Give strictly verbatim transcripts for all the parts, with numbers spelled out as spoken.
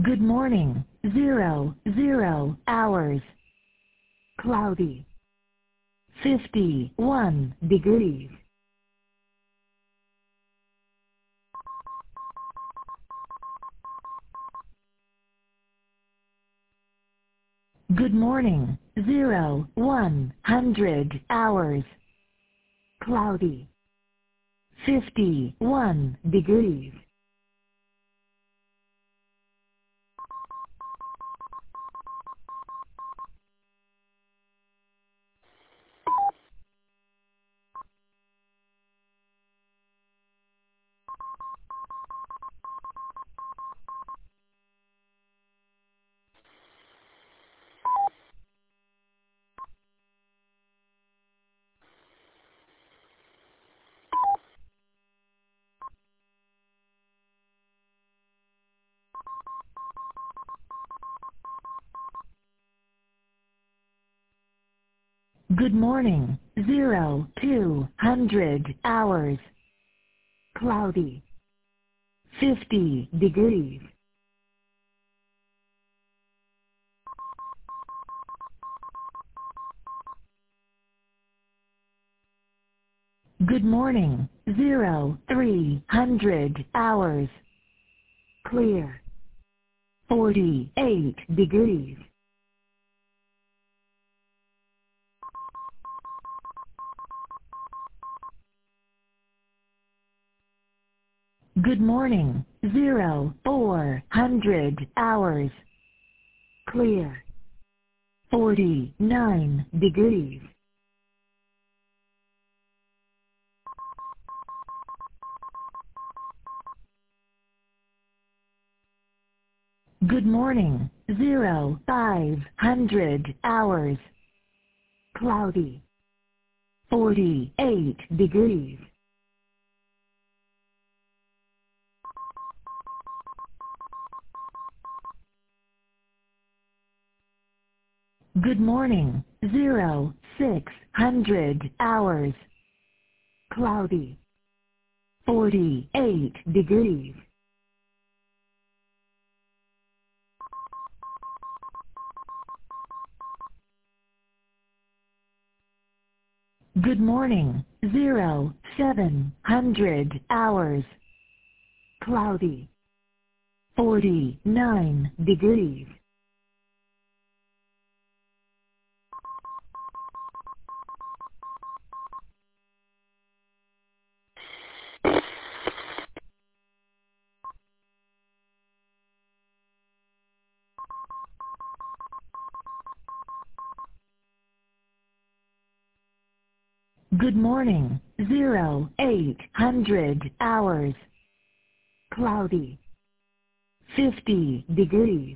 Good morning. Zero, zero hours. Cloudy. fifty-one degrees. Good morning. Zero, one hundred hours. Cloudy. fifty-one degrees. Good morning. Zero, two hundred hours. Cloudy. fifty degrees. Good morning. Zero, three hundred hours. Clear. forty-eight degrees. Good morning. Zero, four hundred hours. Clear. forty-nine degrees. Good morning. Zero, five hundred hours. Cloudy. forty-eight degrees. Good morning. Zero, six hundred hours. Cloudy. forty-eight degrees. Good morning. Zero, seven hundred hours. Cloudy. forty-nine degrees. Good morning. Zero, eight hundred hours. Cloudy. fifty degrees.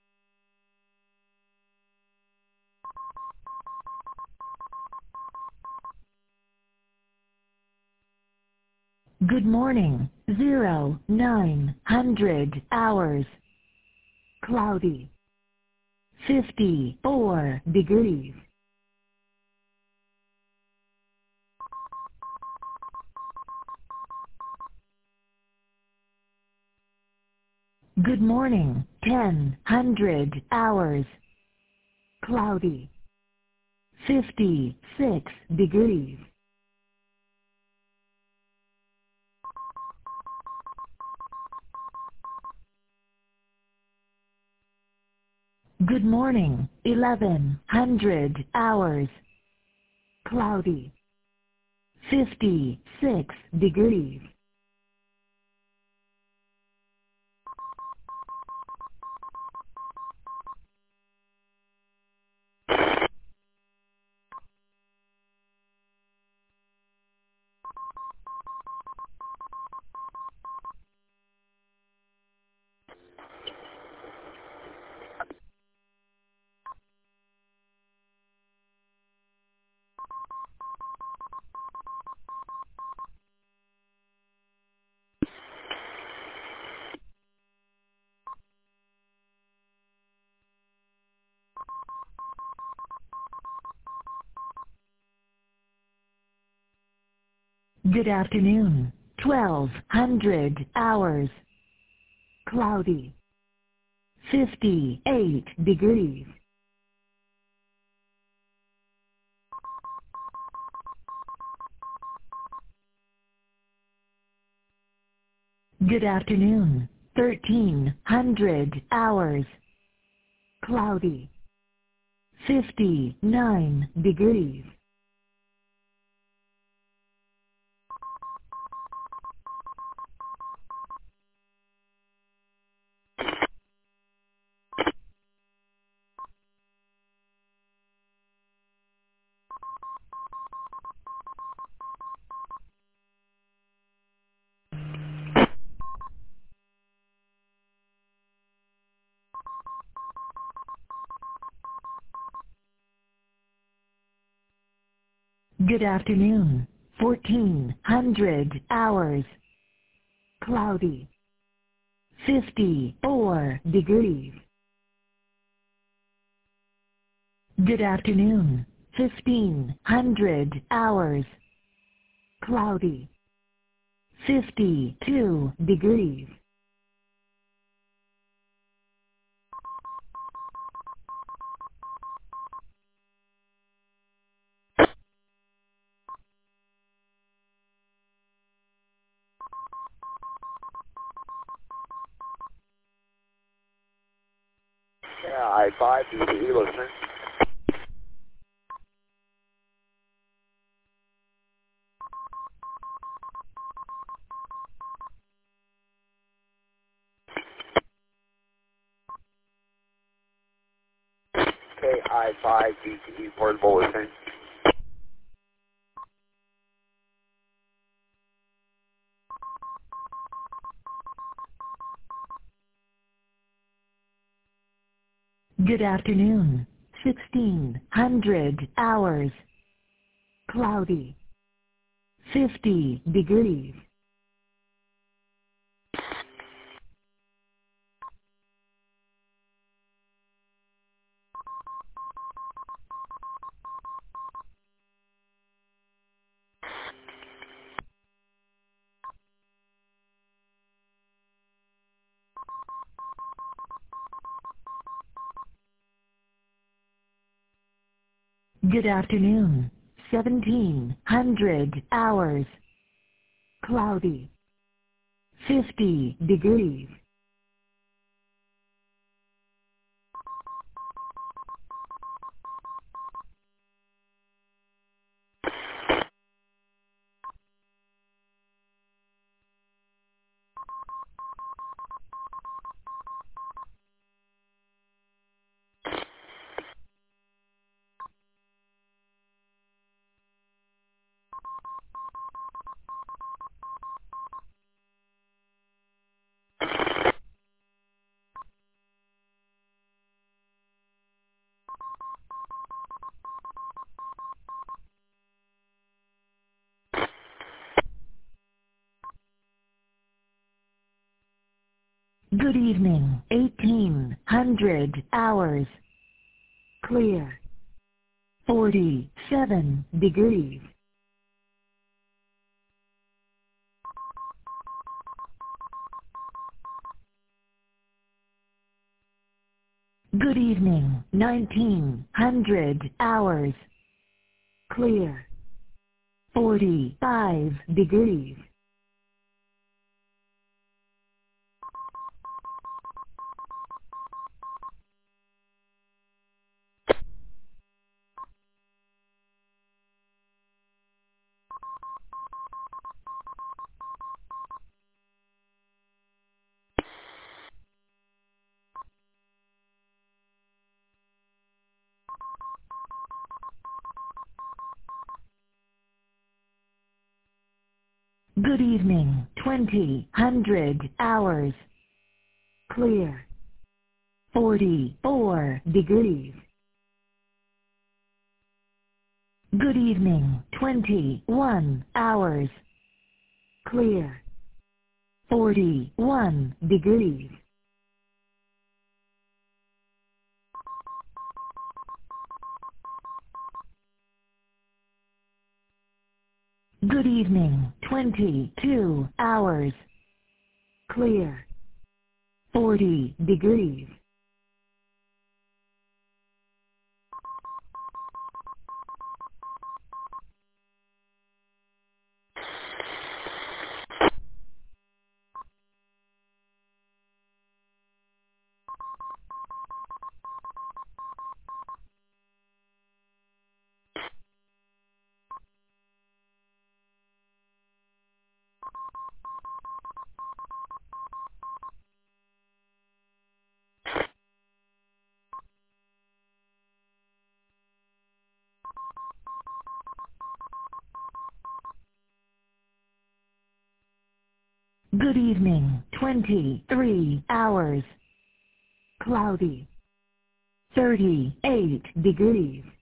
Good morning. Zero, nine hundred hours. Cloudy. fifty-four degrees. Good morning. Ten hundred hours. Cloudy. fifty-six degrees. Good morning. Eleven hundred hours. Cloudy. fifty-six degrees. Good afternoon. Twelve hundred hours. Cloudy. fifty-eight degrees. Good afternoon. thirteen hundred hours. Cloudy. fifty-nine degrees. Good afternoon. fourteen hundred hours. Cloudy. fifty-four degrees. Good afternoon. fifteen hundred hours. Cloudy. fifty-two degrees. Yeah, I five to the listening. K I five D T E portable listening. Good afternoon. sixteen hundred hours. Cloudy. fifty degrees. Good afternoon. seventeen hundred hours. Cloudy. fifty degrees. Good evening. eighteen hundred hours. Clear. forty-seven degrees. Good evening. nineteen hundred hours. Clear. forty-five degrees. Good evening. twenty hundred hours. Clear. forty-four degrees. Good evening. twenty-one hours. Clear. forty-one degrees. Good evening. twenty-two hours. Clear. forty degrees. Good evening, twenty-three hours. Cloudy. thirty-eight degrees.